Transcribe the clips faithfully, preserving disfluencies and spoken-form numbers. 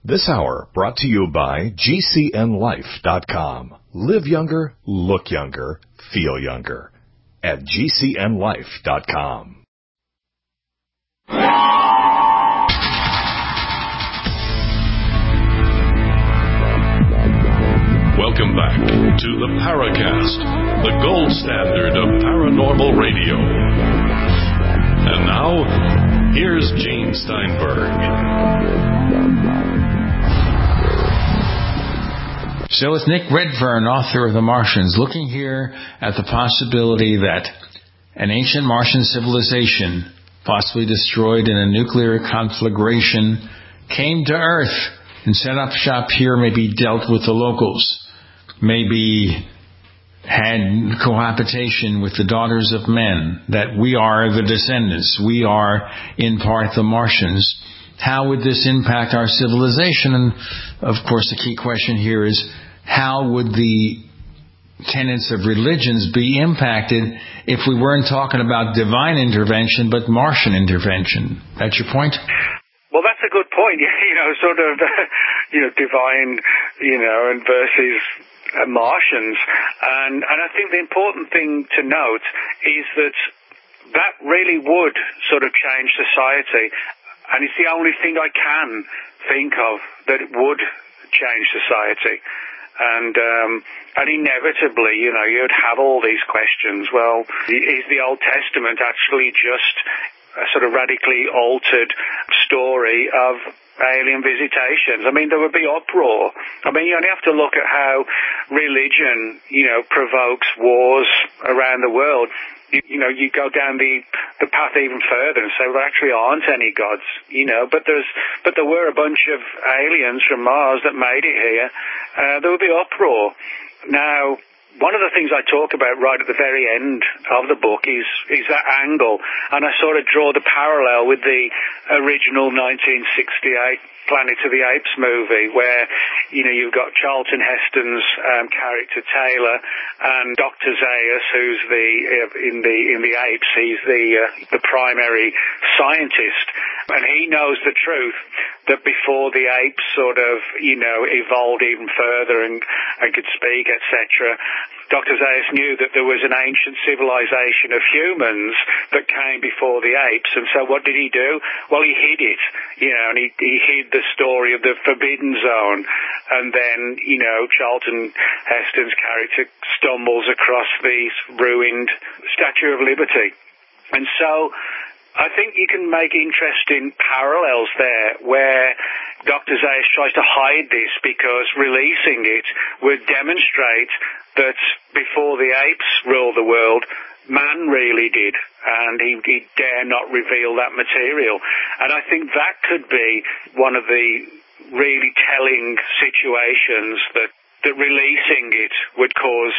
This hour brought to you by G C N life dot com. Live younger, look younger, feel younger at G C N life dot com. Welcome back to the Paracast, the gold standard of paranormal radio. And now, here's Gene Steinberg. So it's Nick Redfern, author of The Martians, looking here at the possibility that an ancient Martian civilization, possibly destroyed in a nuclear conflagration, came to Earth and set up shop here, maybe dealt with the locals, maybe had cohabitation with the daughters of men, that we are the descendants, we are in part the Martians. How would this impact our civilization? And, of course, the key question here is, how would the tenets of religions be impacted if we weren't talking about divine intervention, but Martian intervention? That's your point? Well, that's a good point. You know, sort of, you know, divine, you know, and versus uh, Martians. And, and I think the important thing to note is that that really would sort of change society. And it's the only thing I can think of that would change society. And um, and inevitably, you know, you'd have all these questions. Well, is the Old Testament actually just a sort of radically altered story of alien visitations? I mean, there would be uproar. I mean, you only have to look at how religion, you know, provokes wars around the world. You, you know, you go down the, the path even further and say, well, there actually aren't any gods, you know, but there's, but there were a bunch of aliens from Mars that made it here. Uh, there would be uproar. Now, one of the things I talk about right at the very end of the book is, is that angle, and I sort of draw the parallel with the original nineteen sixty-eight Planet of the Apes movie, where, you know, you've got Charlton Heston's um, character Taylor and Doctor Zaius, who's the uh, in the in the apes, he's the uh, the primary scientist, and he knows the truth that before the apes sort of, you know, evolved even further and, and could speak, et cetera, Doctor Zaius knew that there was an ancient civilization of humans that came before the apes, and so what did he do? Well, he hid it, you know, and he, he hid the story of the Forbidden Zone, and then, you know, Charlton Heston's character stumbles across the ruined Statue of Liberty. And so I think you can make interesting parallels there where Doctor Zaius tries to hide this because releasing it would demonstrate that before the apes ruled the world, man really did, and he, he dare not reveal that material. And I think that could be one of the really telling situations that, that releasing it would cause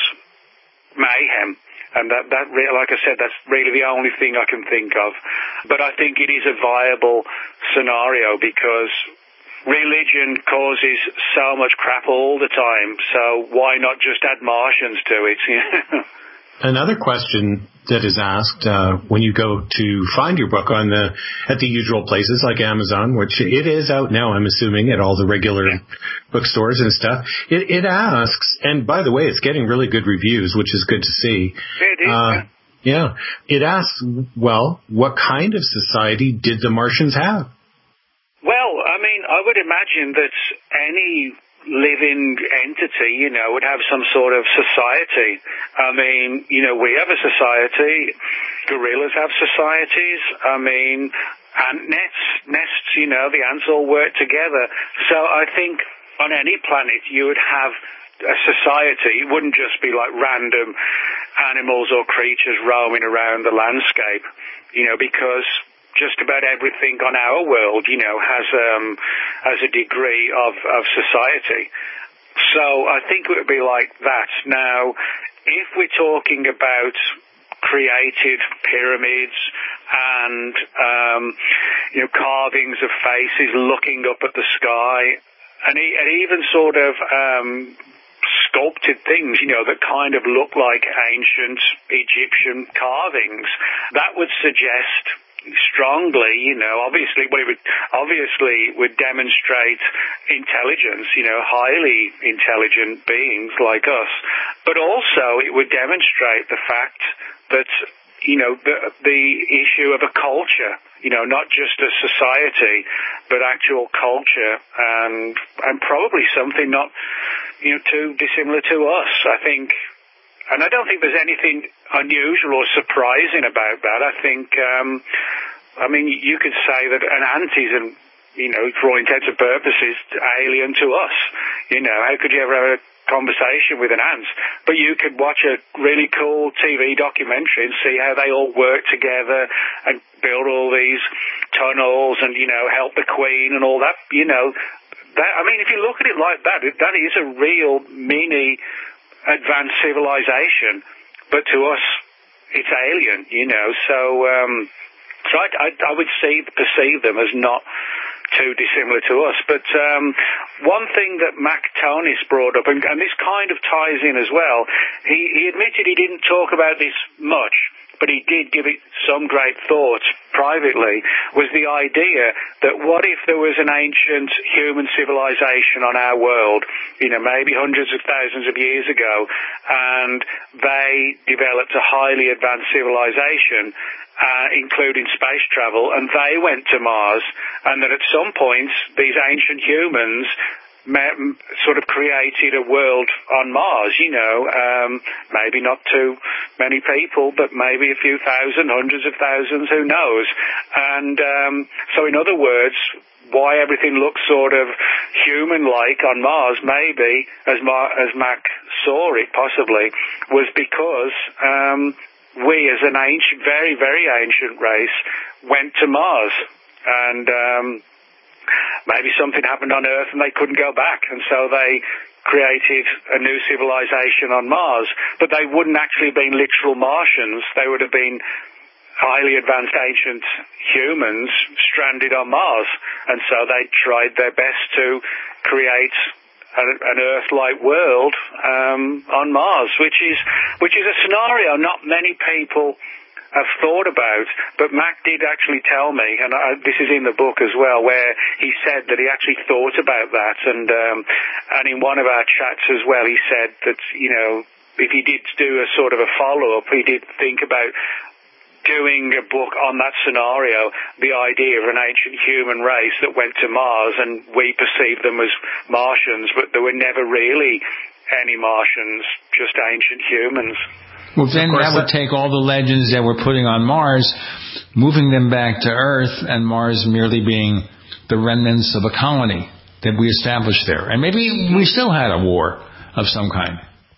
mayhem. And that, that, like I said, that's really the only thing I can think of. But I think it is a viable scenario because religion causes so much crap all the time. So why not just add Martians to it? Another question that is asked uh, when you go to find your book on the at the usual places like Amazon, which it is out now, I'm assuming, at all the regular bookstores and stuff. It, it asks, and by the way, it's getting really good reviews, which is good to see. It is. Uh, yeah. It asks, well, what kind of society did the Martians have? Well, I mean, I would imagine that any living entity, you know, would have some sort of society. I mean, you know, we have a society. Gorillas have societies. I mean, ant nests, nests, you know, the ants all work together. So I think on any planet you would have a society. It wouldn't just be like random animals or creatures roaming around the landscape, you know, because just about everything on our world, you know, has um, has a degree of, of society. So I think it would be like that. Now, if we're talking about created pyramids and, um, you know, carvings of faces looking up at the sky, and, e- and even sort of um, sculpted things, you know, that kind of look like ancient Egyptian carvings, that would suggest strongly, you know, obviously, well, it would obviously would demonstrate intelligence, you know, highly intelligent beings like us, but also it would demonstrate the fact that, you know, the, the issue of a culture, you know, not just a society, but actual culture, and and probably something not, you know, too dissimilar to us, I think. And I don't think there's anything unusual or surprising about that. I think, um, I mean, you could say that an ant is, an, you know, for all intents and purposes, alien to us. You know, how could you ever have a conversation with an ant? But you could watch a really cool T V documentary and see how they all work together and build all these tunnels and, you know, help the queen and all that. You know, that, I mean, if you look at it like that, that is a real mini advanced civilization, but to us it's alien, you know. So um so I, I, I would see perceive them as not too dissimilar to us. But um one thing that Mac Tonis brought up, and, and this kind of ties in as well, he, he admitted he didn't talk about this much, but he did give it some great thought privately, was the idea that what if there was an ancient human civilization on our world, you know, maybe hundreds of thousands of years ago, and they developed a highly advanced civilization, uh, including space travel, and they went to Mars, and that at some point these ancient humans sort of created a world on Mars, you know, um, maybe not too many people, but maybe a few thousand, hundreds of thousands, who knows. And um, so in other words, why everything looks sort of human-like on Mars, maybe, as, Mar- as Mac saw it possibly, was because um, we as an ancient, very, very ancient race went to Mars. And um maybe something happened on Earth and they couldn't go back, and so they created a new civilization on Mars. But they wouldn't actually have been literal Martians. They would have been highly advanced ancient humans stranded on Mars. And so they tried their best to create an, an Earth-like world um, on Mars, which is which is a scenario not many people have thought about, but Mac did actually tell me, and I, this is in the book as well, where he said that he actually thought about that, and um, and in one of our chats as well, he said that, you know, if he did do a sort of a follow-up, he did think about doing a book on that scenario, the idea of an ancient human race that went to Mars, and we perceived them as Martians, but there were never really any Martians, just ancient humans. Well, then that would take all the legends that we're putting on Mars, moving them back to Earth, and Mars merely being the remnants of a colony that we established there. And maybe we still had a war of some kind.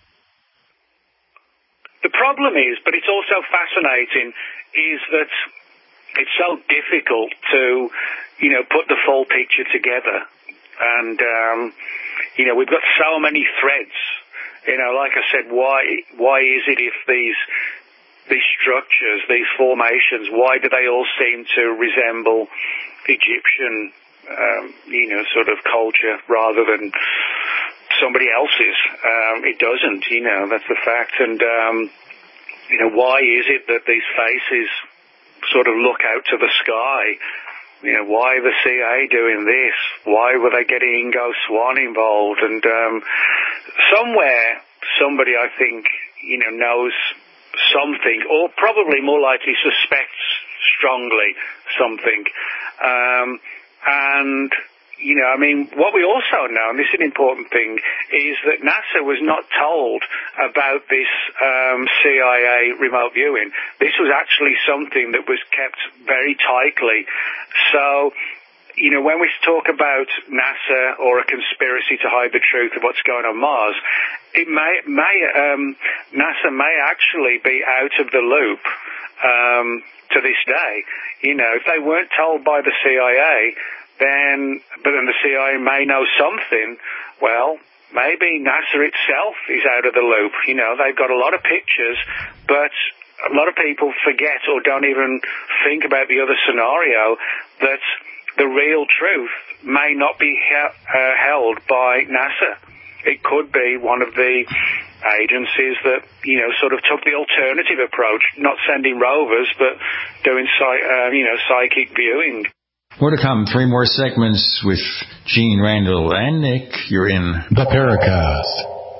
The problem is, but it's also fascinating, is that it's so difficult to, you know, put the full picture together. And, um, you know, we've got so many threads. You know, like I said, why why is it if these these structures, these formations, why do they all seem to resemble Egyptian, um, you know, sort of culture rather than somebody else's? Um, it doesn't, you know, that's the fact. And, um, you know, why is it that these faces sort of look out to the sky? You know, why the C I A doing this? Why were they getting Ingo Swann involved? And um, somewhere, somebody, I think, you know, knows something, or probably more likely suspects strongly something. Um, and, you know, I mean, what we also know, and this is an important thing, is that NASA was not told about this um, C I A remote viewing. This was actually something that was kept very tightly. So, you know, when we talk about NASA or a conspiracy to hide the truth of what's going on Mars, it may, may um, NASA may actually be out of the loop um, to this day. You know, if they weren't told by the C I A, then, but then the C I A may know something, well, maybe NASA itself is out of the loop. You know, they've got a lot of pictures, but a lot of people forget or don't even think about the other scenario, that the real truth may not be he- uh, held by NASA. It could be one of the agencies that, you know, sort of took the alternative approach, not sending rovers, but doing, uh, you know, psychic viewing. More to come. Three more segments with Gene, Randall, and Nick. You're in the Paracast.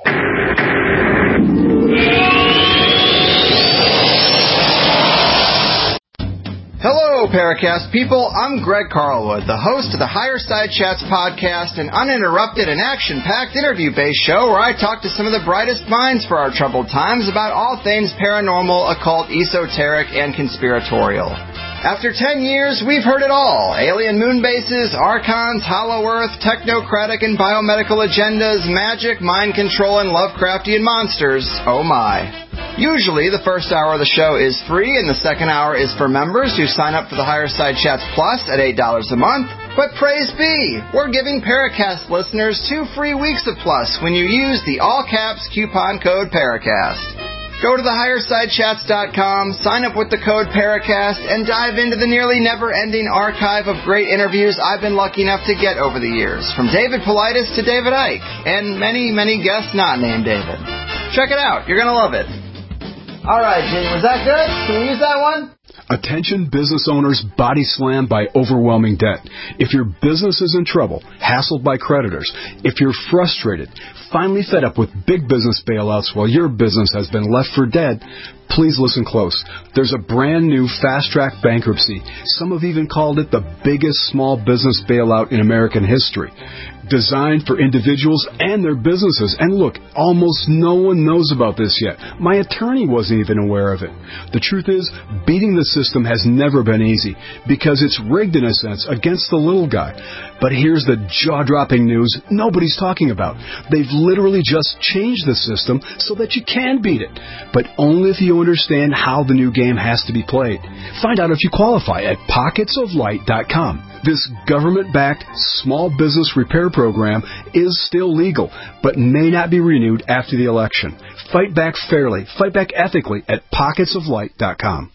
Hello, Paracast people. I'm Greg Carlwood, the host of the Higher Side Chats podcast, an uninterrupted and action-packed interview-based show where I talk to some of the brightest minds for our troubled times about all things paranormal, occult, esoteric, and conspiratorial. After ten years, we've heard it all. Alien moon bases, archons, hollow earth, technocratic and biomedical agendas, magic, mind control, and Lovecraftian monsters. Oh my. Usually, the first hour of the show is free, and the second hour is for members who sign up for the Higher Side Chats Plus at eight dollars a month. But praise be, we're giving Paracast listeners two free weeks of Plus when you use the all-caps coupon code Paracast. Go to the higher side chats dot com, sign up with the code Paracast, and dive into the nearly never-ending archive of great interviews I've been lucky enough to get over the years, from David Paulides to David Icke, and many, many guests not named David. Check it out. You're going to love it. All right, Gene, was that good? Can we use that one? Attention business owners body slammed by overwhelming debt. If your business is in trouble, hassled by creditors, if you're frustrated, finally fed up with big business bailouts while your business has been left for dead, please listen close. There's a brand new fast-track bankruptcy. Some have even called it the biggest small business bailout in American history. Designed for individuals and their businesses. And look, almost no one knows about this yet. My attorney wasn't even aware of it. The truth is, beating the system has never been easy because it's rigged in a sense against the little guy. But here's the jaw-dropping news nobody's talking about. They've literally just changed the system so that you can beat it. But only if you understand how the new game has to be played. Find out if you qualify at pockets of light dot com. This government-backed small business repair program is still legal, but may not be renewed after the election. Fight back fairly, fight back ethically at pockets of light dot com.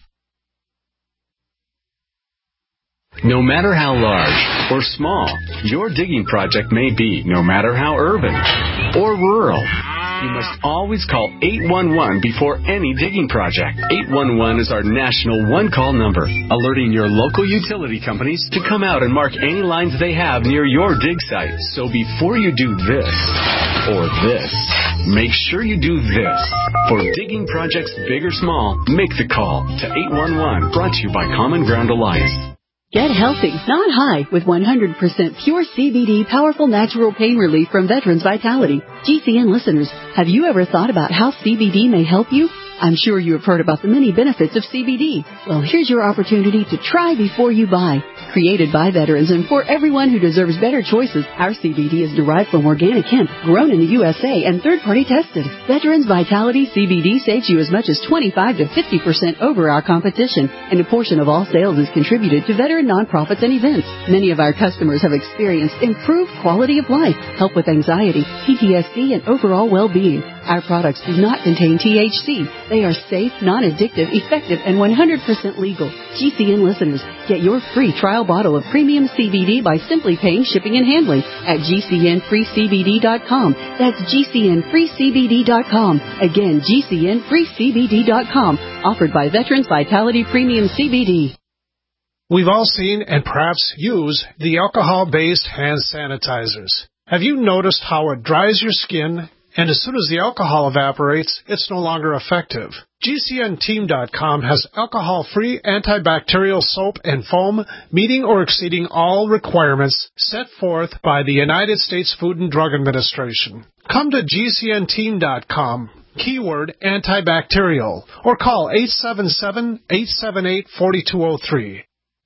No matter how large or small your digging project may be, no matter how urban or rural, you must always call eight one one before any digging project. eight one one is our national one-call number, alerting your local utility companies to come out and mark any lines they have near your dig site. So before you do this or this, make sure you do this. For digging projects big or small, make the call to eight one one, brought to you by Common Ground Alliance. Get healthy, not high, with one hundred percent pure C B D powerful natural pain relief from Veterans Vitality. G C N listeners, have you ever thought about how C B D may help you? I'm sure you have heard about the many benefits of C B D. Well, here's your opportunity to try before you buy. Created by veterans and for everyone who deserves better choices, our C B D is derived from organic hemp, grown in the U S A and third-party tested. Veterans Vitality C B D saves you as much as twenty-five to fifty percent over our competition, and a portion of all sales is contributed to veteran nonprofits and events. Many of our customers have experienced improved quality of life, help with anxiety, P T S D, and overall well-being. Our products do not contain T H C. They are safe, non-addictive, effective, and one hundred percent legal. G C N listeners, get your free trial bottle of premium C B D by simply paying shipping and handling at G C N free C B D dot com. That's G C N free C B D dot com. Again, G C N free C B D dot com. Offered by Veterans Vitality Premium C B D. We've all seen and perhaps use the alcohol-based hand sanitizers. Have you noticed how it dries your skin, and as soon as the alcohol evaporates, it's no longer effective? G C N team dot com has alcohol-free antibacterial soap and foam meeting or exceeding all requirements set forth by the United States Food and Drug Administration. Come to G C N team dot com, keyword antibacterial, or call eight seven seven, eight seven eight, four two zero three.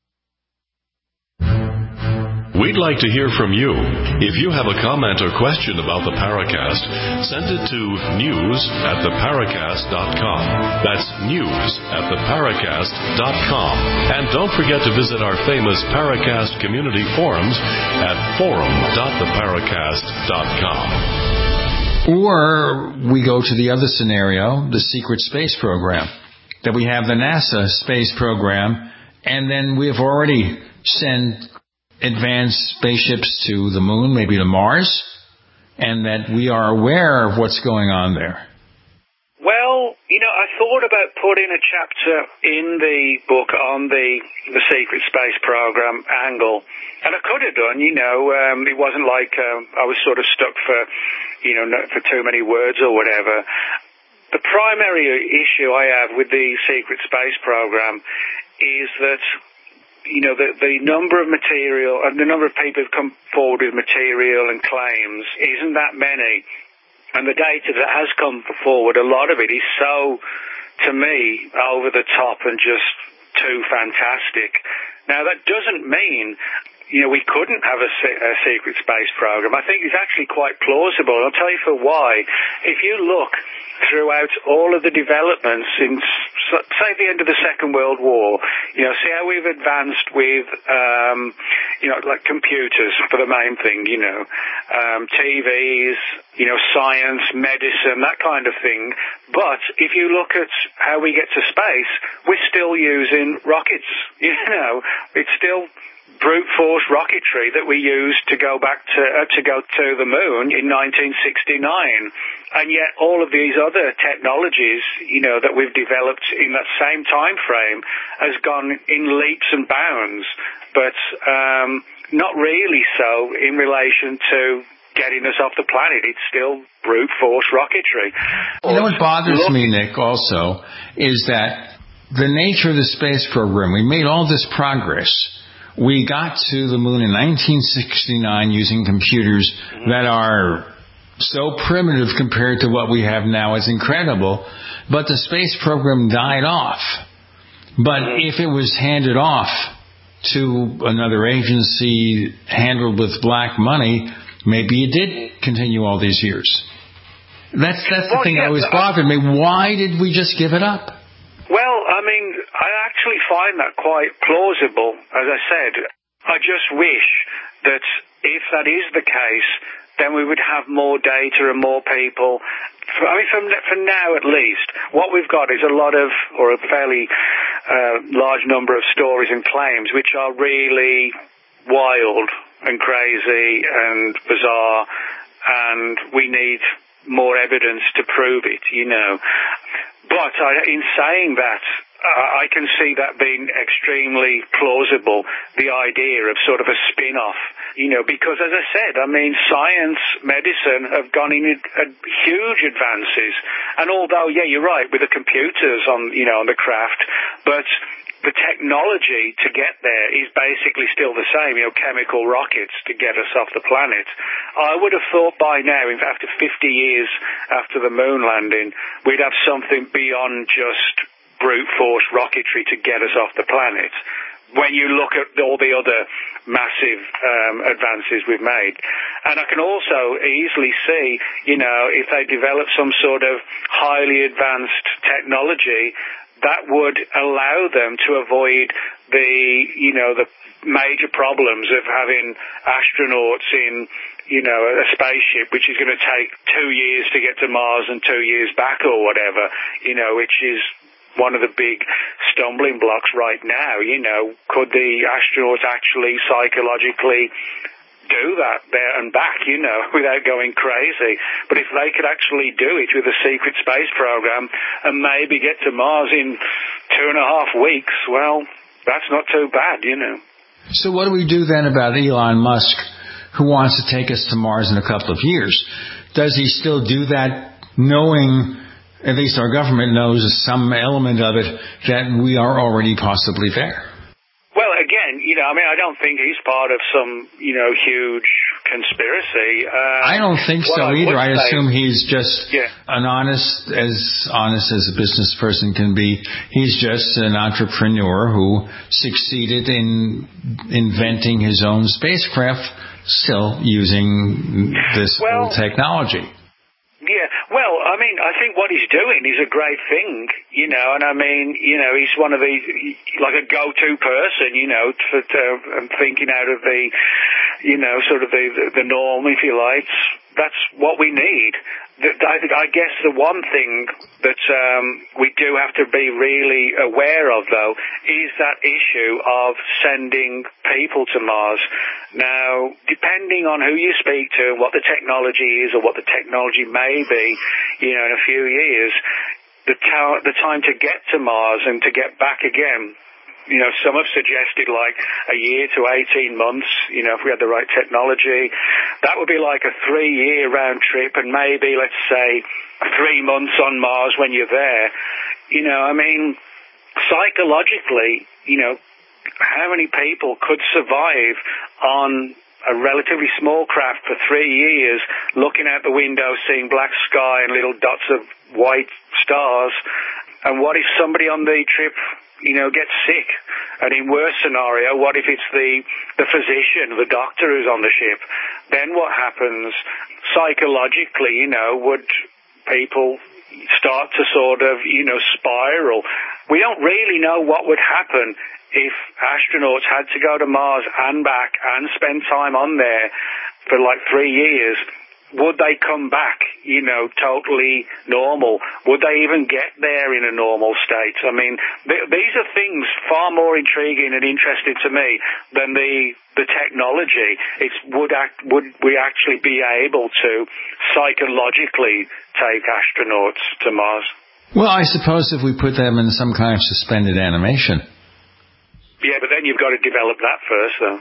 We'd like to hear from you. If you have a comment or question about the Paracast, send it to news at the paracast dot com. That's news at the paracast dot com. And don't forget to visit our famous Paracast community forums at forum dot the paracast dot com. Or we go to the other scenario, the secret space program, that we have the NASA space program, and then we have already sent advanced spaceships to the moon, maybe to Mars, and that we are aware of what's going on there. Well, you know, I thought about putting a chapter in the book on the, the secret space program angle, and I could have done, you know, um, it wasn't like um, I was sort of stuck for, you know, for too many words or whatever. The primary issue I have with the secret space program is that, you know, the, the number of material, and the number of people who've come forward with material and claims isn't that many. And the data that has come forward, a lot of it is so, to me, over the top and just too fantastic. Now, that doesn't mean, you know, we couldn't have a, a secret space program. I think it's actually quite plausible. I'll tell you for why. If you look throughout all of the developments since, say, the end of the Second World War, you know, see how we've advanced with, um, you know, like computers for the main thing, you know, um, T Vs, you know, science, medicine, that kind of thing. But if you look at how we get to space, we're still using rockets, you know, it's still brute force rocketry that we used to go back to uh, to go to the moon in nineteen sixty-nine, and yet all of these other technologies, you know, that we've developed in that same time frame has gone in leaps and bounds, but um, not really so in relation to getting us off the planet. It's still brute force rocketry. You know what bothers Look, me, Nick, also, is that the nature of the space program, we made all this progress. We got to the moon in nineteen sixty-nine using computers mm-hmm. that are so primitive compared to what we have now. It's incredible. But the space program died off. But mm-hmm. if it was handed off to another agency handled with black money, maybe it did continue all these years. That's that's the well, thing yeah, that always bothered me. Why did we just give it up? Well, I mean, I actually find that quite plausible. As I said, I just wish that if that is the case, then we would have more data and more people. I mean, for, for now at least, what we've got is a lot of, or a fairly uh, large number of stories and claims which are really wild and crazy and bizarre, and we need more evidence to prove it, you know. But I, in saying that, uh, I can see that being extremely plausible, the idea of sort of a spin-off, you know, because as I said, I mean, science, medicine have gone in uh, huge advances. And although, yeah, you're right, with the computers on, you know, on the craft, but the technology to get there is basically still the same, you know, chemical rockets to get us off the planet. I would have thought by now, in fact, after fifty years after the moon landing, we'd have something beyond just brute force rocketry to get us off the planet. When you look at all the other massive um, advances we've made. And I can also easily see, you know, if they develop some sort of highly advanced technology, that would allow them to avoid the, you know, the major problems of having astronauts in, you know, a spaceship which is going to take two years to get to Mars and two years back or whatever, you know, which is one of the big stumbling blocks right now. You know, could the astronauts actually psychologically do that there and back, you know, without going crazy? But if they could actually do it with a secret space program and maybe get to Mars in two and a half weeks, well, that's not too bad, you know. So what do we do then about Elon Musk, who wants to take us to Mars in a couple of years? Does he still do that knowing, at least our government knows some element of it, that we are already possibly there? Well, again, you know, I mean, I don't think he's part of some, you know, huge conspiracy. Um, I don't think so I either. I say, assume he's just yeah. an honest, as honest as a business person can be. He's just an entrepreneur who succeeded in inventing his own spacecraft, still using this well, old technology. Yeah, well, I mean, I think what he's doing is a great thing, you know, and I mean, you know, he's one of the, like a go-to person, you know, for, to, thinking out of the, you know, sort of the, the norm, if you like. That's what we need. I, I guess the one thing that um, we do have to be really aware of, though, is that issue of sending people to Mars. Now, depending on who you speak to and what the technology is or what the technology may be, you know, in a few years, the, ta- the time to get to Mars and to get back again. You know, some have suggested like a year to eighteen months, you know, if we had the right technology. That would be like a three-year round trip and maybe, let's say, three months on Mars when you're there. You know, I mean, psychologically, you know, how many people could survive on a relatively small craft for three years, looking out the window, seeing black sky and little dots of white stars? And what if somebody on the trip, you know, gets sick? And in worst scenario, what if it's the, the physician, the doctor who's on the ship? Then what happens? Psychologically, you know, would people start to sort of, you know, spiral? We don't really know what would happen if astronauts had to go to Mars and back and spend time on there for like three years. Would they come back, you know, totally normal? Would they even get there in a normal state? I mean, th- these are things far more intriguing and interesting to me than the the technology. It's would act, would we actually be able to psychologically take astronauts to Mars? Well, I suppose if we put them in some kind of suspended animation. Yeah, but then you've got to develop that first, though.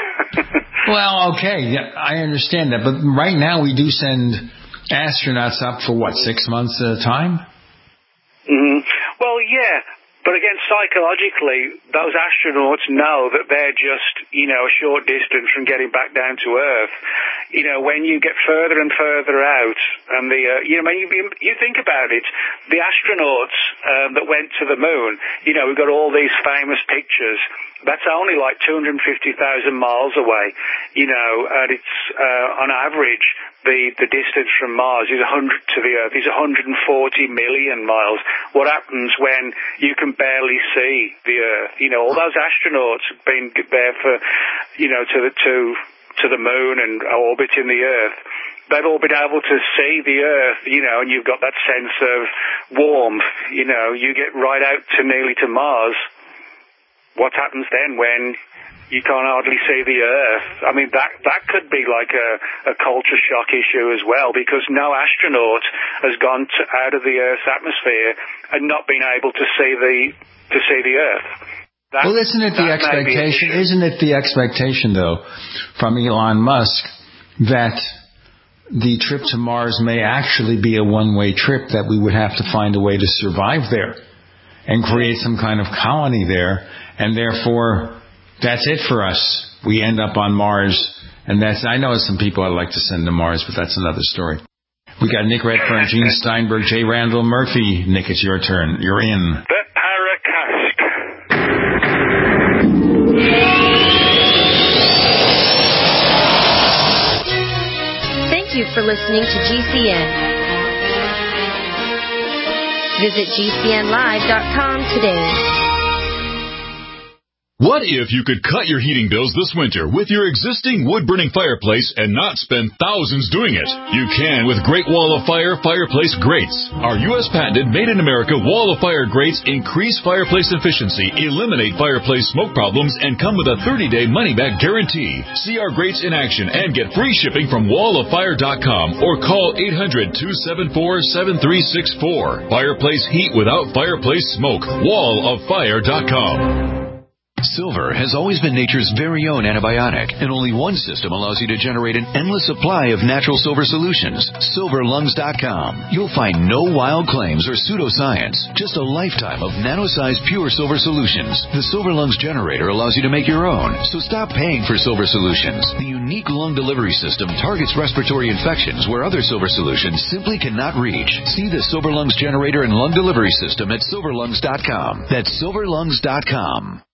Well, okay, yeah, I understand that, but right now we do send astronauts up for what, six months at a time? Mm-hmm. Well, yeah, but again, psychologically, those astronauts know that they're just, you know, a short distance from getting back down to Earth. You know, when you get further and further out, and the, uh, you know, you, you think about it, the astronauts um, that went to the moon, you know, we've got all these famous pictures. That's only like two hundred fifty thousand miles away, you know, and it's, uh, on average, the, the distance from Mars is one hundred to the Earth is one hundred forty million miles. What happens when you can barely see the Earth? You know, all those astronauts have been there for, you know, to the, to, to the moon and orbiting the Earth. They've all been able to see the Earth, you know, and you've got that sense of warmth, you know, you get right out to nearly to Mars. What happens then when you can't hardly see the Earth? I mean, that that could be like a, a culture shock issue as well, because no astronaut has gone to, out of the Earth's atmosphere and not been able to see the to see the Earth. That, well, isn't it the expectation? Isn't it the expectation, though, from Elon Musk that the trip to Mars may actually be a one-way trip, that we would have to find a way to survive there and create some kind of colony there, and therefore that's it for us. We end up on Mars, and that's, I know some people I'd like to send to Mars, but that's another story. We got Nick Redfern, Gene Steinberg, J. Randall Murphy. Nick, it's your turn. You're in. The Paracast. Thank you for listening to G C N. Visit G C N live dot com today. What if you could cut your heating bills this winter with your existing wood-burning fireplace and not spend thousands doing it? You can with Great Wall of Fire Fireplace Grates. Our U S patented made-in-America Wall of Fire grates increase fireplace efficiency, eliminate fireplace smoke problems, and come with a thirty-day money-back guarantee. See our grates in action and get free shipping from wall of fire dot com or call eight hundred, two seven four, seven three six four. Fireplace heat without fireplace smoke. wall of fire dot com. Silver has always been nature's very own antibiotic, and only one system allows you to generate an endless supply of natural silver solutions. silver lungs dot com. You'll find no wild claims or pseudoscience, just a lifetime of nano-sized pure silver solutions. The Silver Lungs generator allows you to make your own, so stop paying for silver solutions. The unique lung delivery system targets respiratory infections where other silver solutions simply cannot reach. See the Silver Lungs generator and lung delivery system at silver lungs dot com. That's silver lungs dot com.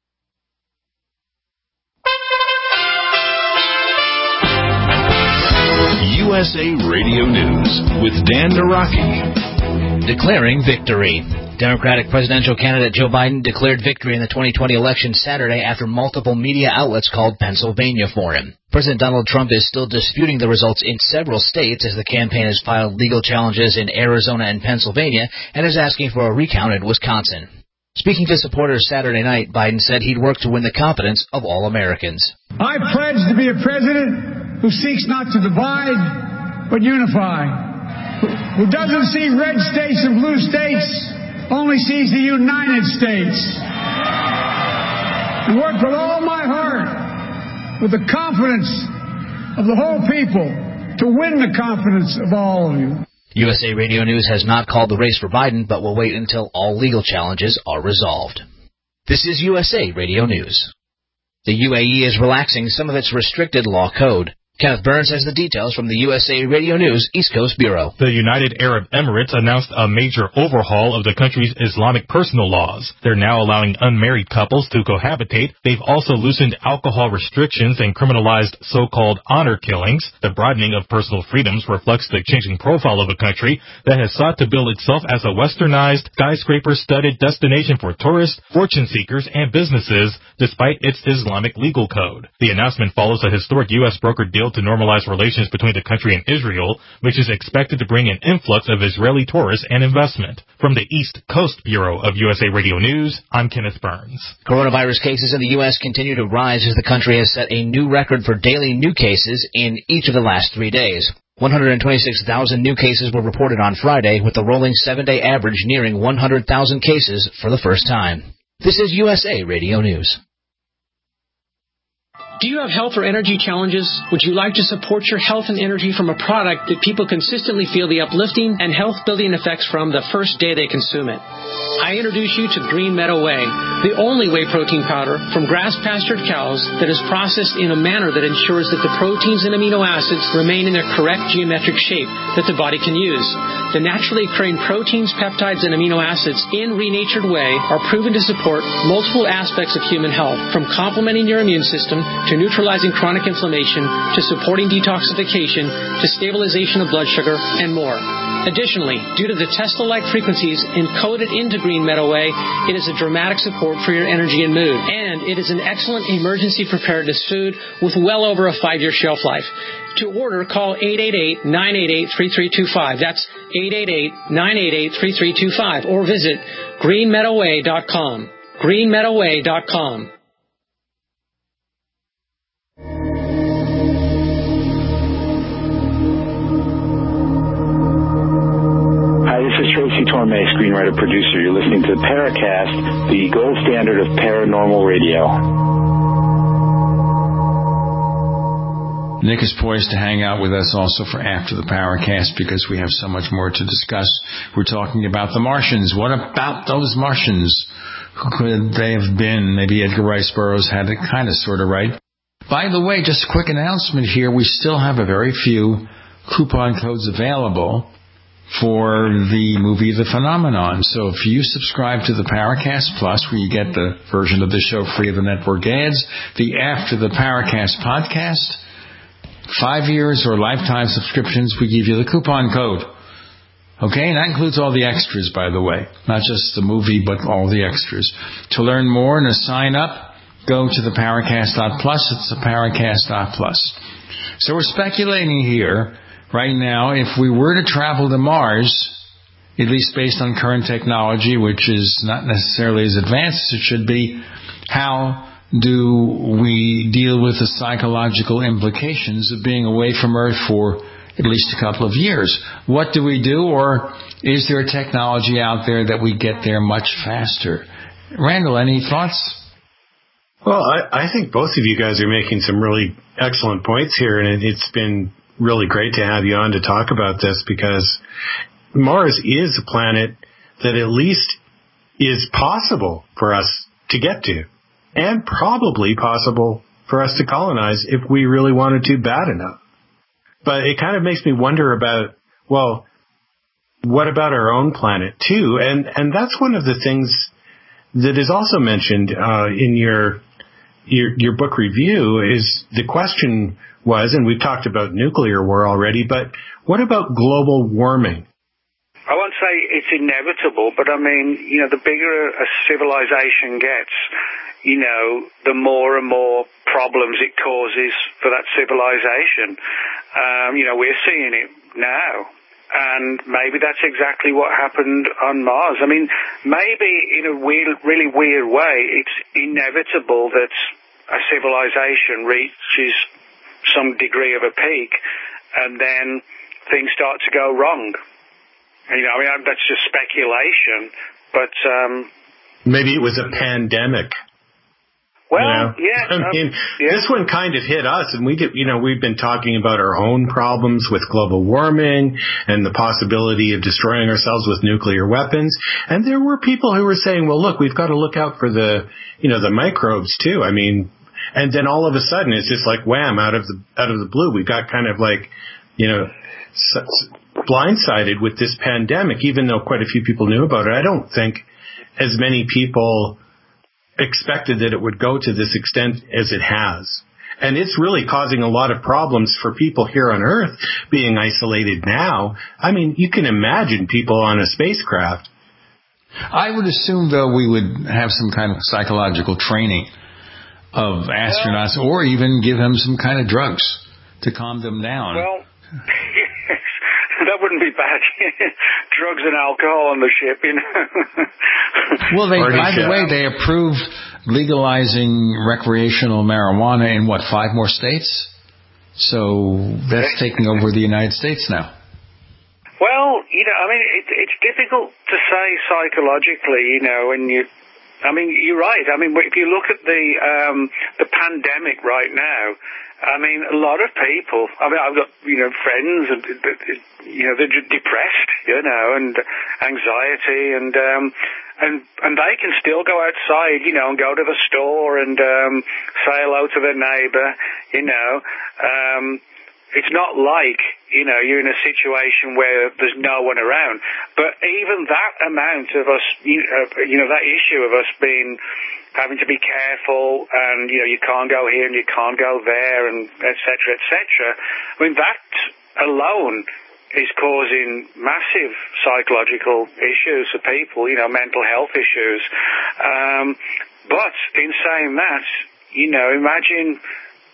U S A Radio News with Dan Naraki. Declaring victory. Democratic presidential candidate Joe Biden declared victory in the twenty twenty election Saturday after multiple media outlets called Pennsylvania for him. President Donald Trump is still disputing the results in several states as the campaign has filed legal challenges in Arizona and Pennsylvania and is asking for a recount in Wisconsin. Speaking to supporters Saturday night, Biden said he'd work to win the confidence of all Americans. I pledge to be a president who seeks not to divide, but unify. who doesn't see red states and blue states, only sees the United States. And work with all my heart, with the confidence of the whole people, to win the confidence of all of you. U S A Radio News has not called the race for Biden, but will wait until all legal challenges are resolved. This is U S A Radio News. The U A E is relaxing some of its restricted law code. Kenneth Burns has the details from the U S A Radio News East Coast Bureau. The United Arab Emirates announced a major overhaul of the country's Islamic personal laws. They're now allowing unmarried couples to cohabitate. They've also loosened alcohol restrictions and criminalized so-called honor killings. The broadening of personal freedoms reflects the changing profile of a country that has sought to bill itself as a westernized, skyscraper-studded destination for tourists, fortune seekers, and businesses, despite its Islamic legal code. The announcement follows a historic U S brokered deal to normalize relations between the country and Israel, which is expected to bring an influx of Israeli tourists and investment. From the East Coast Bureau of U S A Radio News, I'm Kenneth Burns. Coronavirus cases in the U S continue to rise as the country has set a new record for daily new cases in each of the last three days. one hundred twenty-six thousand new cases were reported on Friday, with the rolling seven-day average nearing one hundred thousand cases for the first time. This is U S A Radio News. Do you have health or energy challenges? Would you like to support your health and energy from a product that people consistently feel the uplifting and health-building effects from the first day they consume it? I introduce you to Green Meadow Whey, the only whey protein powder from grass-pastured cows that is processed in a manner that ensures that the proteins and amino acids remain in their correct geometric shape that the body can use. The naturally occurring proteins, peptides, and amino acids in renatured whey are proven to support multiple aspects of human health, from complementing your immune system to neutralizing chronic inflammation, to supporting detoxification, to stabilization of blood sugar, and more. Additionally, due to the Tesla-like frequencies encoded into Green Meadow Whey, it is a dramatic support for your energy and mood. And it is an excellent emergency preparedness food with well over a five-year shelf life. To order, call eight eight eight, nine eight eight, three three two five. That's eight eight eight, nine eight eight, three three two five. Or visit green meadow whey dot com. green meadow whey dot com. Tracy Torme, screenwriter, producer. You're listening to Paracast, the gold standard of paranormal radio. Nick is poised to hang out with us also for after the Paracast because we have so much more to discuss. We're talking about the Martians. What about those Martians? Who could they have been? Maybe Edgar Rice Burroughs had it kind of sort of right. By the way, just a quick announcement here. We still have a very few coupon codes available for the movie The Phenomenon. So if you subscribe to the Paracast Plus, where you get the version of the show free of the network ads, the After the Paracast podcast, five years or lifetime subscriptions, we give you the coupon code. Okay, and that includes all the extras, by the way. Not just the movie, but all the extras. To learn more and to sign up, go to the Paracast dot plus. It's the Paracast dot plus. So we're speculating here right now, if we were to travel to Mars, at least based on current technology, which is not necessarily as advanced as it should be, how do we deal with the psychological implications of being away from Earth for at least a couple of years? What do we do, or is there a technology out there that we get there much faster? Randall, any thoughts? Well, I, I think both of you guys are making some really excellent points here, and it's been really great to have you on to talk about this, because Mars is a planet that at least is possible for us to get to, and probably possible for us to colonize if we really wanted to bad enough. But it kind of makes me wonder about, well, what about our own planet too? And and that's one of the things that is also mentioned uh, in your, your your book review. Is the question was, and we've talked about nuclear war already, but what about global warming? I won't say it's inevitable, but I mean, you know, the bigger a civilization gets, you know, the more and more problems it causes for that civilization. Um, you know, we're seeing it now. And maybe that's exactly what happened on Mars. I mean, maybe in a weird, really weird way, it's inevitable that a civilization reaches some degree of a peak, and then things start to go wrong. You know, I mean, that's just speculation, but um, maybe it was a pandemic. Well, you know? yeah. I mean, um, yeah. This one kind of hit us, and we did, you know, we've been talking about our own problems with global warming and the possibility of destroying ourselves with nuclear weapons. And there were people who were saying, well, look, we've got to look out for the, you know, the microbes too. I mean, and then all of a sudden it's just like wham, out of the, out of the blue. We got kind of like, you know, blindsided with this pandemic, even though quite a few people knew about it. I don't think as many people expected that it would go to this extent as it has. And it's really causing a lot of problems for people here on Earth being isolated now. I mean, you can imagine people on a spacecraft. I would assume, though, we would have some kind of psychological training of astronauts, well, or even give them some kind of drugs to calm them down. Well, that wouldn't be bad. Drugs and alcohol on the ship, you know. Well, they, by the way, they approved legalizing recreational marijuana in, what, five more states? So that's taking over the United States now. Well, you know, I mean, it, it's difficult to say psychologically, you know, when you... I mean, you're right. I mean, if you look at the um, the pandemic right now, I mean, a lot of people, I mean, I've got, you know, friends, and you know, they're depressed, you know, and anxiety, and um, and and they can still go outside, you know, and go to the store and um, say hello to their neighbour, you know. Um, it's not like, you know, you're in a situation where there's no one around. But even that amount of us, you know, that issue of us being, having to be careful, and, you know, you can't go here and you can't go there, and et cetera, et cetera. I mean, that alone is causing massive psychological issues for people, you know, mental health issues. Um, but in saying that, you know, imagine...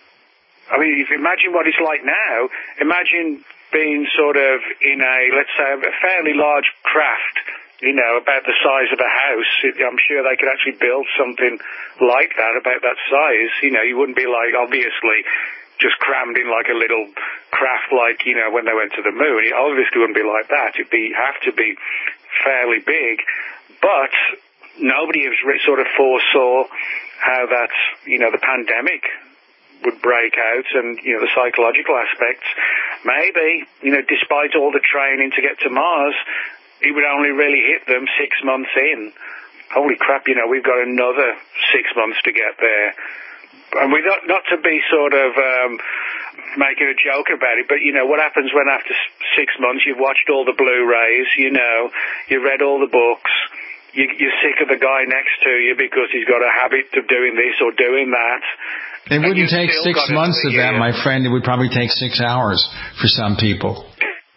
I mean, if you imagine what it's like now, imagine being sort of in a, let's say, a fairly large craft, you know, about the size of a house. I'm sure they could actually build something like that, about that size. You know, you wouldn't be like, obviously, just crammed in like a little craft like, you know, when they went to the moon. It obviously wouldn't be like that. It'd be, have to be fairly big. But nobody has sort of foresaw how that, you know, the pandemic would break out, and, you know, the psychological aspects. Maybe, you know, despite all the training to get to Mars, it would only really hit them six months in. Holy crap, you know, we've got another six months to get there. And we not, not to be sort of um, making a joke about it, but, you know, what happens when after six months you've watched all the Blu-rays, you know, you've read all the books, you, you're sick of the guy next to you because he's got a habit of doing this or doing that. It wouldn't take six months of that, my friend. It would probably take six hours for some people.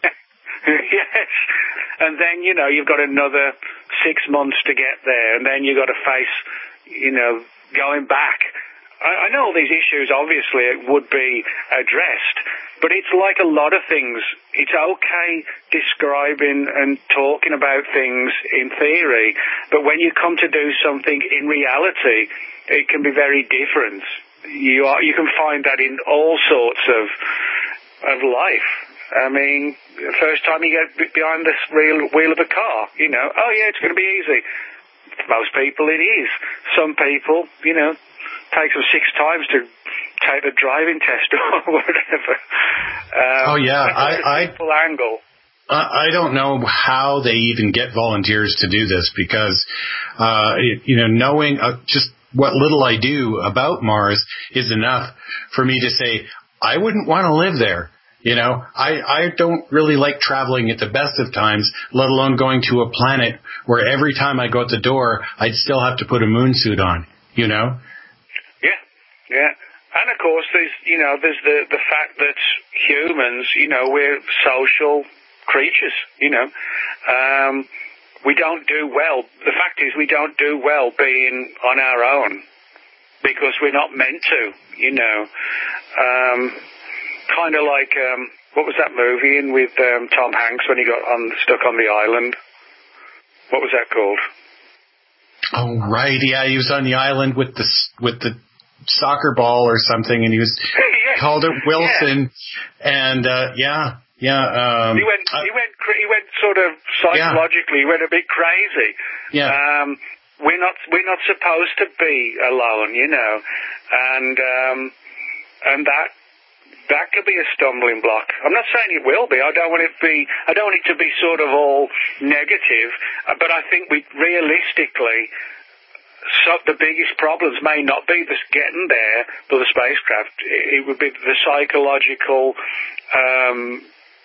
Yes. And then, you know, you've got another six months to get there, and then you've got to face, you know, going back. I, I know all these issues, obviously, would be addressed, but it's like a lot of things. It's okay describing and talking about things in theory, but when you come to do something in reality, it can be very different. You are, you can find that in all sorts of of life. I mean, the first time you get behind the wheel, wheel of a car, you know, oh yeah, it's going to be easy. For most people it is. Some people, you know, take them six times to take the driving test or whatever. Um, oh yeah, I, I angle. I don't know how they even get volunteers to do this, because, uh, you know, knowing uh, just what little I do about Mars is enough for me to say, I wouldn't want to live there. You know, I, I don't really like traveling at the best of times, let alone going to a planet where every time I go out the door, I'd still have to put a moon suit on, you know? Yeah, yeah. And of course, there's, you know, there's the, the fact that humans, you know, we're social creatures, you know. Um, we don't do well. The fact is we don't do well being on our own because we're not meant to, you know. Um, kind of like, um, what was that movie in with um, Tom Hanks when he got on, stuck on the island? What was that called? Oh, right. Yeah, he was on the island with the, with the soccer ball or something, and he was yeah. called it Wilson. Yeah. And, uh, yeah. Yeah, um, he went. Uh, he went. He went sort of psychologically. Yeah. He went a bit crazy. Yeah. Um, we're not. We're not supposed to be alone, you know, and um, and that that could be a stumbling block. I'm not saying it will be. I don't want it to be. I don't want it to be sort of all negative. But I think we realistically. So the biggest problems may not be the getting there for the spacecraft. It would be the psychological um,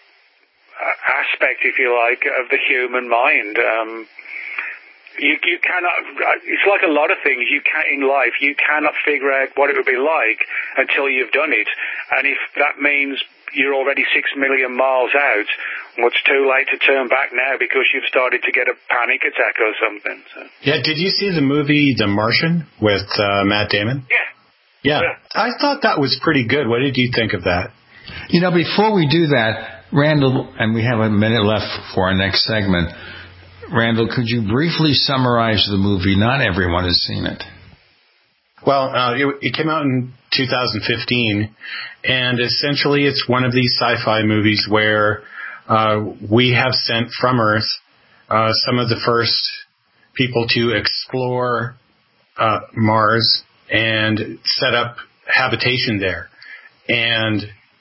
aspect, if you like, of the human mind. Um, you, you cannot. It's like a lot of things. You can in life. You cannot figure out what it would be like until you've done it. And if that means you're already six million miles out, well, it's too late to turn back now because you've started to get a panic attack or something. So. Yeah, did you see the movie The Martian with uh, Matt Damon? Yeah. yeah. Yeah. I thought that was pretty good. What did you think of that? You know, before we do that, Randall, and we have a minute left for our next segment, Randall, could you briefly summarize the movie? Not everyone has seen it. Well, uh, it, it came out in two thousand fifteen, and essentially it's one of these sci-fi movies where uh, we have sent from Earth uh, some of the first people to explore uh, Mars and set up habitation there. And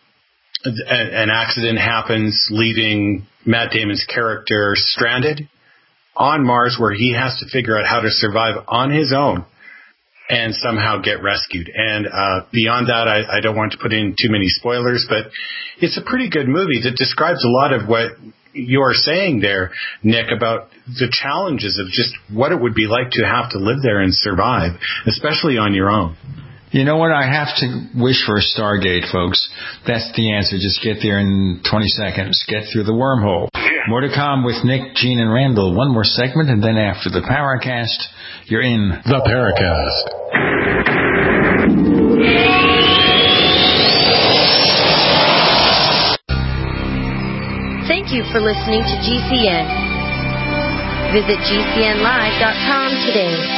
an accident happens, leaving Matt Damon's character stranded on Mars, where he has to figure out how to survive on his own and somehow get rescued. And uh, beyond that, I, I don't want to put in too many spoilers, but it's a pretty good movie that describes a lot of what you're saying there, Nick, about the challenges of just what it would be like to have to live there and survive, especially on your own. You know what? I have to wish for a Stargate, folks. That's the answer. Just get there in twenty seconds. Get through the wormhole. More to come with Nick, Gene, and Randall. One more segment, and then after the Paracast, you're in the Paracast. Thank you for listening to G C N. Visit G C N live dot com today.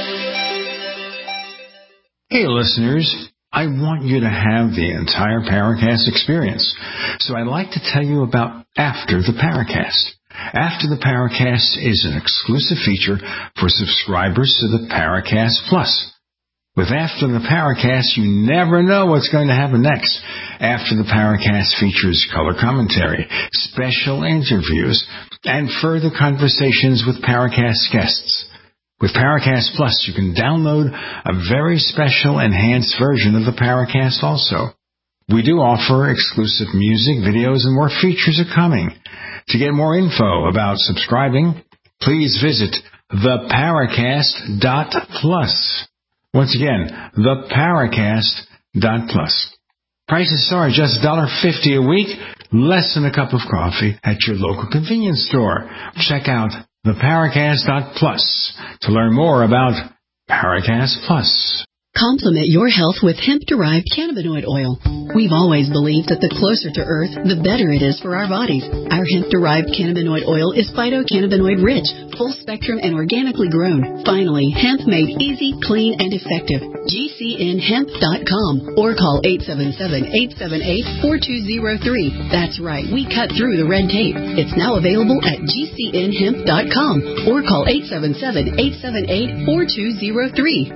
Hey, listeners. I want you to have the entire Paracast experience. So I'd like to tell you about After the Paracast. After the Paracast is an exclusive feature for subscribers to the Paracast Plus. With After the Paracast, you never know what's going to happen next. After the Paracast features color commentary, special interviews, and further conversations with Paracast guests. With Paracast Plus, you can download a very special enhanced version of the Paracast also. We do offer exclusive music, videos, and more features are coming. To get more info about subscribing, please visit the paracast dot plus. Once again, the paracast dot plus. Prices are just one dollar fifty a week, less than a cup of coffee at your local convenience store. Check out the paracast dot plus to learn more about Paracast Plus. Complement your health with hemp-derived cannabinoid oil. We've always believed that the closer to Earth, the better it is for our bodies. Our hemp-derived cannabinoid oil is phytocannabinoid-rich, full-spectrum, and organically grown. Finally, hemp made easy, clean, and effective. G C N hemp dot com or call eight seven seven, eight seven eight, four two zero three. That's right, we cut through the red tape. It's now available at G C N hemp dot com or call eight seven seven, eight seven eight, four two zero three.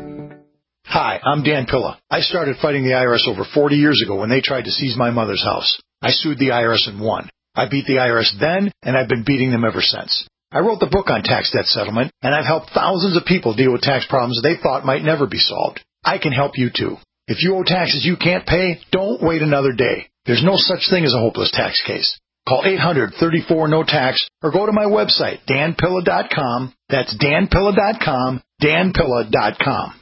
Hi, I'm Dan Pilla. I started fighting the I R S over forty years ago when they tried to seize my mother's house. I sued the I R S and won. I beat the I R S then, and I've been beating them ever since. I wrote the book on tax debt settlement, and I've helped thousands of people deal with tax problems they thought might never be solved. I can help you too. If you owe taxes you can't pay, don't wait another day. There's no such thing as a hopeless tax case. Call eight hundred, thirty-four, no tax or go to my website, dan pilla dot com. That's dan pilla dot com, dan pilla dot com.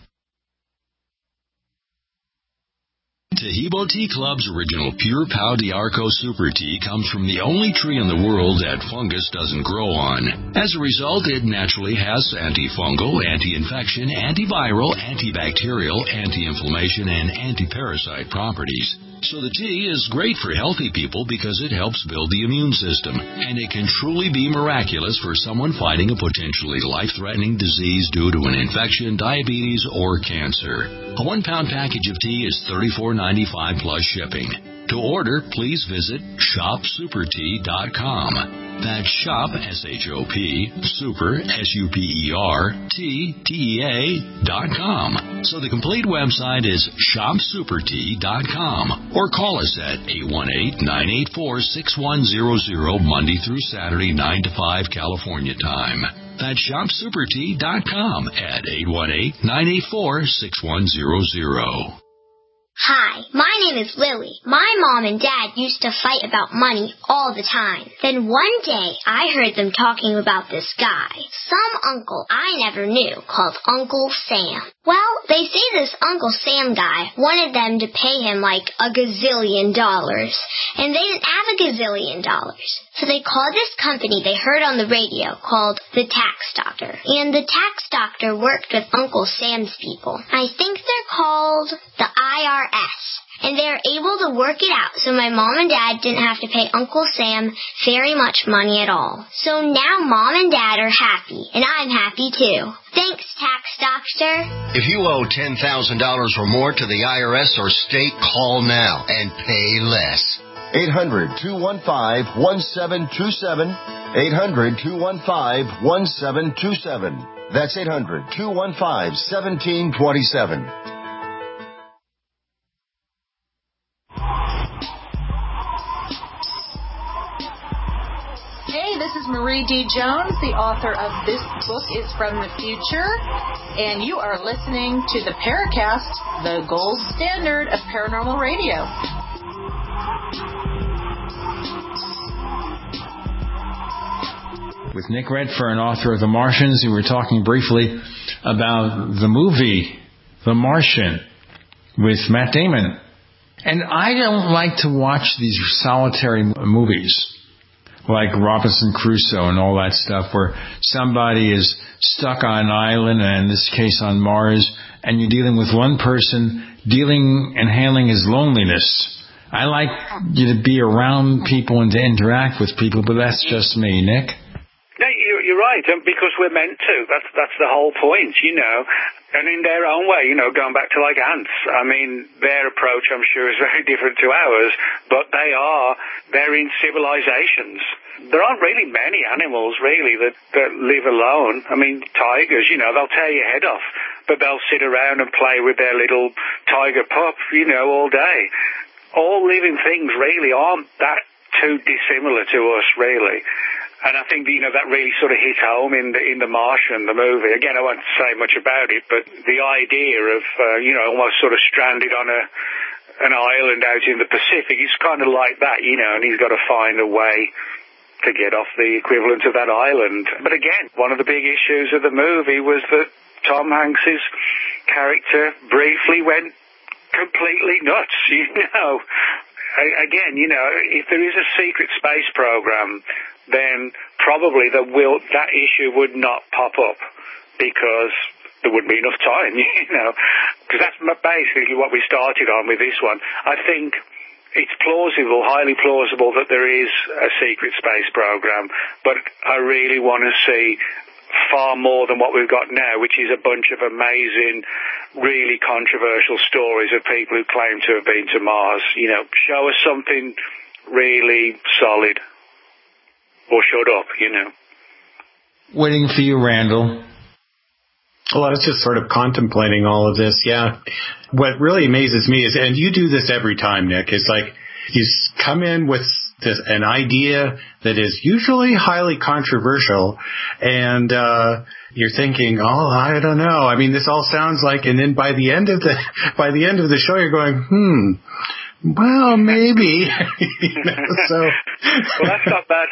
Tahibo Tea Club's original Pure Pau d'Arco Super Tea comes from the only tree in the world that fungus doesn't grow on. As a result, it naturally has antifungal, anti-infection, antiviral, antibacterial, anti-inflammation, and anti-parasite properties. So the tea is great for healthy people because it helps build the immune system, and it can truly be miraculous for someone fighting a potentially life-threatening disease due to an infection, diabetes, or cancer. A one-pound package of tea is thirty-four ninety-five plus shipping. To order, please visit shop super tea dot com. That's shop, S H O P, super, S U P E R, T, T E A, dot com. So the complete website is shop super tea dot com. Or call us at eight one eight, nine eight four, six one zero zero, Monday through Saturday, nine to five, California time. That's shop super tea dot com at eight one eight, nine eight four, six one zero zero. Hi, my name is Lily. My mom and dad used to fight about money all the time. Then one day, I heard them talking about this guy, some uncle I never knew, called Uncle Sam. Well, they say this Uncle Sam guy wanted them to pay him like a gazillion dollars, and they didn't have a gazillion dollars. So they called this company they heard on the radio called the Tax Doctor. And the Tax Doctor worked with Uncle Sam's people. I think they're called the I R S. And they were able to work it out so my mom and dad didn't have to pay Uncle Sam very much money at all. So now mom and dad are happy, and I'm happy too. Thanks, Tax Doctor. If you owe ten thousand dollars or more to the I R S or state, call now and pay less. eight hundred, two one five, one seven two seven. eight hundred, two one five, one seven two seven. That's eight hundred, two one five, one seven two seven. Hey, this is Marie D. Jones, the author of This Book is from the Future, and you are listening to the Paracast, the gold standard of paranormal radio. With Nick Redfern, author of The Martians, we were talking briefly about the movie The Martian with Matt Damon. And I don't like to watch these solitary movies like Robinson Crusoe and all that stuff where somebody is stuck on an island, and in this case on Mars, and you're dealing with one person dealing and handling his loneliness. I like you to be around people and to interact with people, but that's just me, Nick. No, you're right, because we're meant to. That's that's the whole point, you know. And in their own way, you know, going back to like ants. I mean, their approach, I'm sure, is very different to ours, but they are, they're in civilizations. There aren't really many animals, really, that, that live alone. I mean, tigers, you know, they'll tear your head off, but they'll sit around and play with their little tiger pup, you know, all day. All living things really aren't that too dissimilar to us, really. And I think, you know, that really sort of hit home in the, in The Martian, the movie. Again, I won't say much about it, but the idea of, uh, you know, almost sort of stranded on a an island out in the Pacific, it's kind of like that, you know, and he's got to find a way to get off the equivalent of that island. But again, one of the big issues of the movie was that Tom Hanks's character briefly went completely nuts, you know. Again, you know, if there is a secret space program, then probably the will, that issue would not pop up because there wouldn't be enough time, you know. Because that's basically what we started on with this one. I think it's plausible, highly plausible, that there is a secret space program, but I really want to see far more than what we've got now, which is a bunch of amazing, really controversial stories of people who claim to have been to Mars. You know, show us something really solid. Or shut up, you know. Waiting for you, Randall. Well, I was just sort of contemplating all of this, yeah. What really amazes me is, and you do this every time, Nick, is like you come in with this, an idea that is usually highly controversial, and uh you're thinking, oh, I don't know. I mean, this all sounds like, and then by the end of the by the end of the show, you're going, hmm. Well, maybe. You know, so. Well, that's not bad.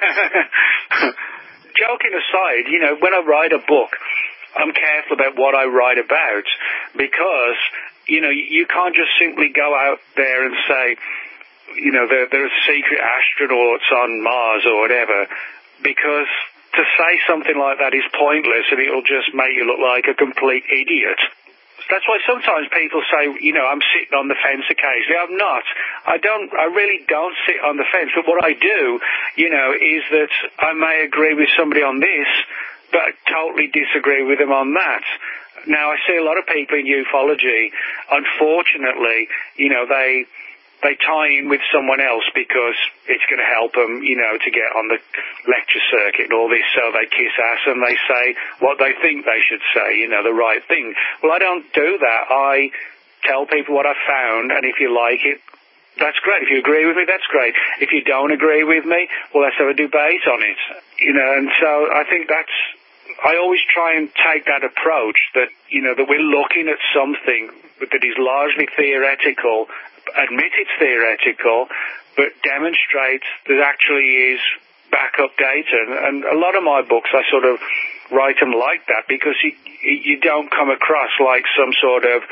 Joking aside, you know, when I write a book, I'm careful about what I write about because, you know, you can't just simply go out there and say, you know, there, there are secret astronauts on Mars or whatever, because to say something like that is pointless and it'll just make you look like a complete idiot. That's why sometimes people say, you know, I'm sitting on the fence occasionally. I'm not. I don't, I really don't sit on the fence. But what I do, you know, is that I may agree with somebody on this, but I totally disagree with them on that. Now, I see a lot of people in ufology, unfortunately, you know, they they tie in with someone else because it's going to help them, you know, to get on the lecture circuit and all this, so they kiss ass and they say what they think they should say, you know, the right thing. Well, I don't do that. I tell people what I've found, and if you like it, that's great. If you agree with me, that's great. If you don't agree with me, well, let's have a debate on it, you know, and so I think that's, I always try and take that approach that, you know, that we're looking at something that is largely theoretical, admit it's theoretical, but demonstrates there actually is backup data. And a lot of my books, I sort of write them like that because you, you don't come across like some sort of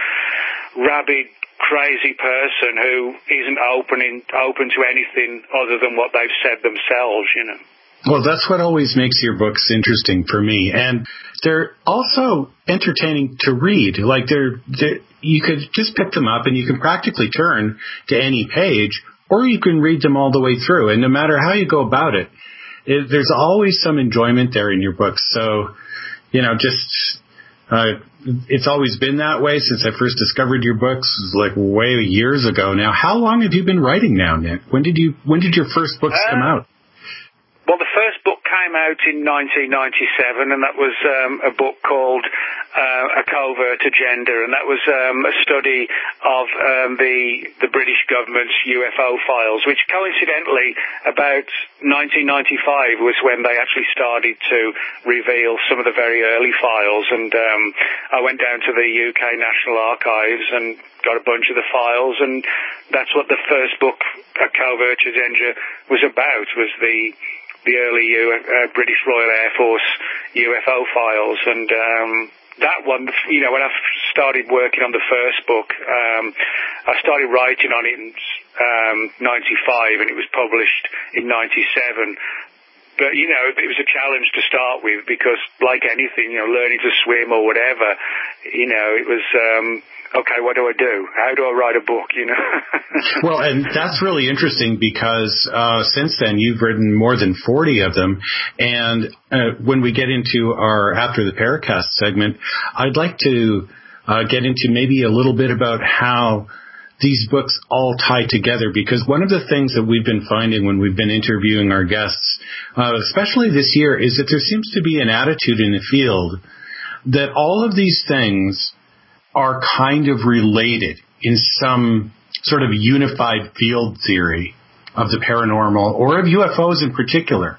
rabid, crazy person who isn't open, in, open to anything other than what they've said themselves, you know. Well, that's what always makes your books interesting for me. And they're also entertaining to read. Like, they're, they're, you could just pick them up and you can practically turn to any page, or you can read them all the way through. And no matter how you go about it, it there's always some enjoyment there in your books. So, you know, just, uh, it's always been that way since I first discovered your books, like way years ago now. How long have you been writing now, Nick? When did you, when did your first books uh, come out? Well, the first book came out in nineteen ninety-seven, and that was um, a book called uh, A Covert Agenda, and that was um, a study of um, the the British government's U F O files, which coincidentally, about nineteen ninety-five was when they actually started to reveal some of the very early files, and um, I went down to the U K National Archives and got a bunch of the files, and that's what the first book, A Covert Agenda, was about, was the the early U- uh, British Royal Air Force U F O files. And um, that one, you know, when I started working on the first book, um, I started writing on it in um, ninety-five, and it was published in ninety-seven. But, you know, it was a challenge to start with because, like anything, you know, learning to swim or whatever, you know, it was, um, okay, what do I do? How do I write a book, you know? Well, and that's really interesting because uh, since then you've written more than forty of them. And uh, when we get into our After the Paracast segment, I'd like to uh, get into maybe a little bit about how these books all tie together, because one of the things that we've been finding when we've been interviewing our guests, uh, especially this year, is that there seems to be an attitude in the field that all of these things are kind of related in some sort of unified field theory of the paranormal or of U F Os in particular.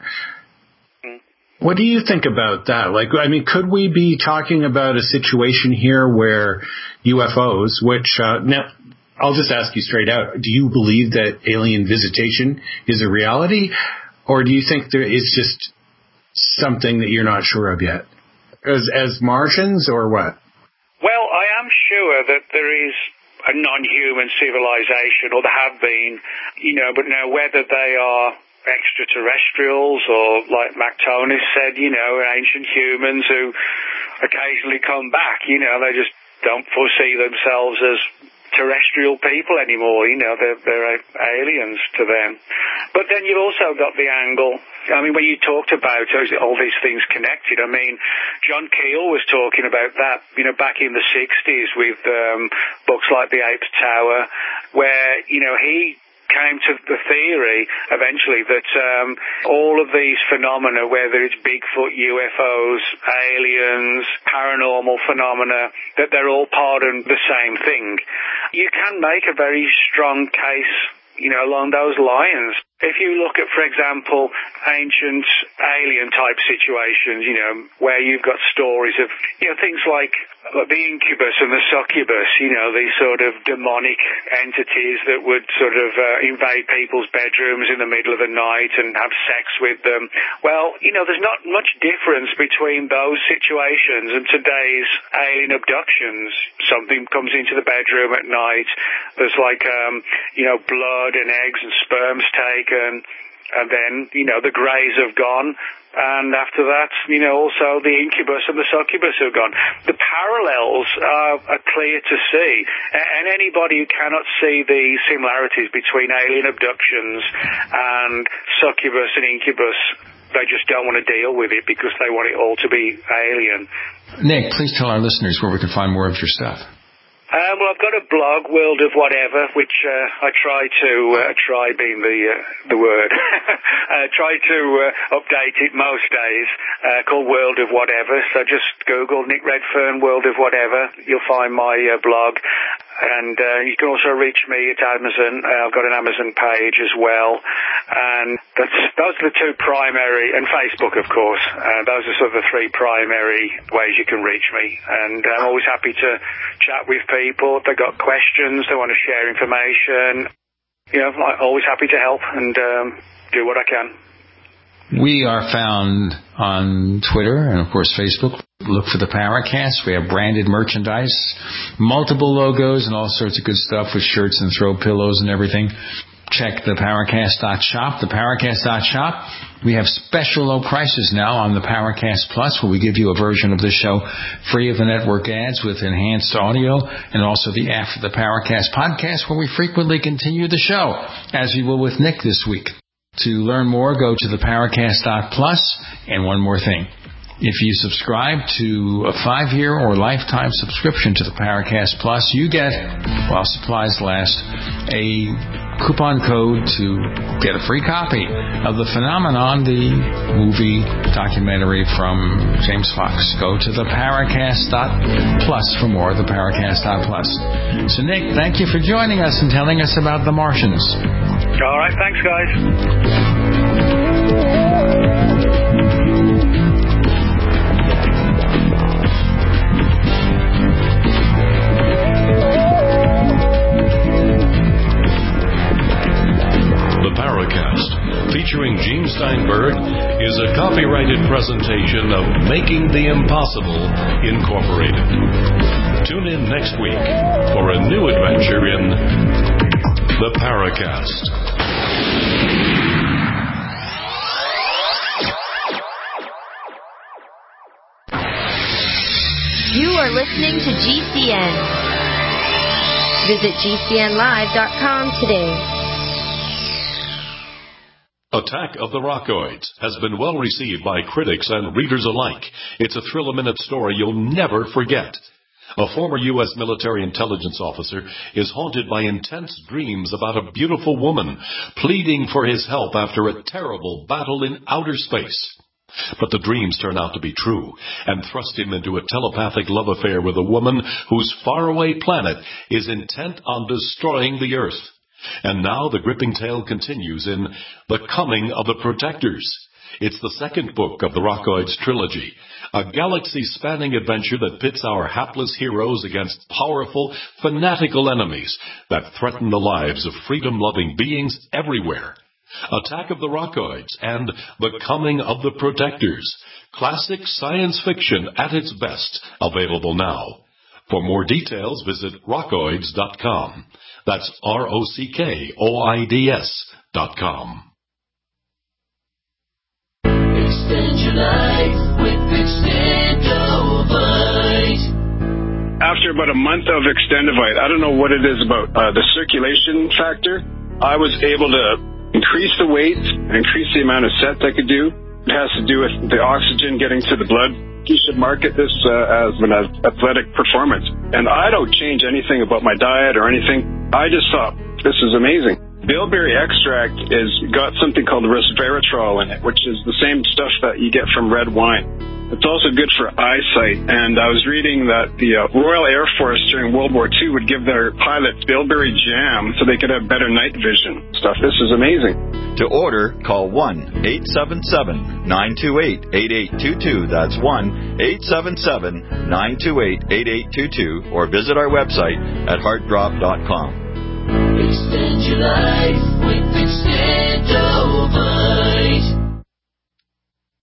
What do you think about that? Like, I mean, could we be talking about a situation here where U F Os, which, uh, now, I'll just ask you straight out, do you believe that alien visitation is a reality, or do you think there is just something that you're not sure of yet? As, as Martians, or what? Well, I am sure that there is a non-human civilization, or there have been, you know, but now whether they are extraterrestrials or, like Mactonis said, you know, ancient humans who occasionally come back, you know, they just don't foresee themselves as terrestrial people anymore, you know, they're, they're aliens to them. But then you've also got the angle, I mean, when you talked about all these things connected, I mean, John Keel was talking about that, you know, back in the sixties with um, books like The Ape Tower, where, you know, he came to the theory eventually that um, all of these phenomena, whether it's Bigfoot, U F Os, aliens, paranormal phenomena, that they're all part of the same thing. You can make a very strong case, you know, along those lines. If you look at, for example, ancient alien-type situations, you know, where you've got stories of, you know, things like the incubus and the succubus, you know, these sort of demonic entities that would sort of uh, invade people's bedrooms in the middle of the night and have sex with them. Well, you know, there's not much difference between those situations and today's alien abductions. Something comes into the bedroom at night, there's like, um, you know, blood and eggs and sperms taken. And, and then, you know, the greys have gone, and after that, you know, also the incubus and the succubus have gone. The parallels are, are clear to see, and anybody who cannot see the similarities between alien abductions and succubus and incubus, they just don't want to deal with it because they want it all to be alien. Nick, please tell our listeners where we can find more of your stuff. Um, well, I've got a blog, World of Whatever, which uh, I try to, uh, try being the uh, the word, uh, try to uh, update it most days, uh, called World of Whatever. So just Google Nick Redfern, World of Whatever. You'll find my uh, blog. And uh, you can also reach me at Amazon. Uh, I've got an Amazon page as well. And that's, those are the two primary, and Facebook, of course. Uh, those are sort of the three primary ways you can reach me. And I'm always happy to chat with people. If they've got questions, they want to share information. You know, I'm always happy to help and um, do what I can. We are found on Twitter and, of course, Facebook. Look for the Paracast. We have branded merchandise, multiple logos, and all sorts of good stuff with shirts and throw pillows and everything. Check the Paracast dot shop, the Paracast dot shop. We have special low prices now on the Paracast Plus, where we give you a version of this show free of the network ads with enhanced audio, and also the After the Paracast podcast, where we frequently continue the show, as we will with Nick this week. To learn more, go to the Paracast dot plus. And one more thing. If you subscribe to a five-year or lifetime subscription to the Paracast Plus, you get, while supplies last, a coupon code to get a free copy of The Phenomenon, the movie documentary from James Fox. Go to the Paracast dot plus for more, the Paracast dot plus. So, Nick, thank you for joining us and telling us about the Martians. All right, thanks, guys. Paracast, featuring Gene Steinberg, is a copyrighted presentation of Making the Impossible, Incorporated. Tune in next week for a new adventure in the Paracast. You are listening to G C N. Visit G C N live dot com today. Attack of the Rockoids has been well received by critics and readers alike. It's a thrill-a-minute story you'll never forget. A former U S military intelligence officer is haunted by intense dreams about a beautiful woman pleading for his help after a terrible battle in outer space. But the dreams turn out to be true and thrust him into a telepathic love affair with a woman whose faraway planet is intent on destroying the Earth. And now the gripping tale continues in The Coming of the Protectors. It's the second book of the Rockoids trilogy, a galaxy-spanning adventure that pits our hapless heroes against powerful, fanatical enemies that threaten the lives of freedom-loving beings everywhere. Attack of the Rockoids and The Coming of the Protectors. Classic science fiction at its best, available now. For more details, visit rockoids dot com. That's R O C K O I D S dot com. Extend your life with Extendovite. After about a month of Extendovite, I don't know what it is about uh, the circulation factor, I was able to increase the weight and increase the amount of sets I could do. It has to do with the oxygen getting to the blood. You should market this uh, as an athletic performance. And I don't change anything about my diet or anything. I just thought, this is amazing. Bilberry extract is got something called resveratrol in it, which is the same stuff that you get from red wine. It's also good for eyesight. And I was reading that the uh, Royal Air Force during World War Two would give their pilots bilberry jam so they could have better night vision stuff. This is amazing. To order, call one eight seven seven, nine two eight, eight eight two two. That's one eight seven seven, nine two eight, eight eight two two. Or visit our website at heart drop dot com. Extend your life with Extendovite.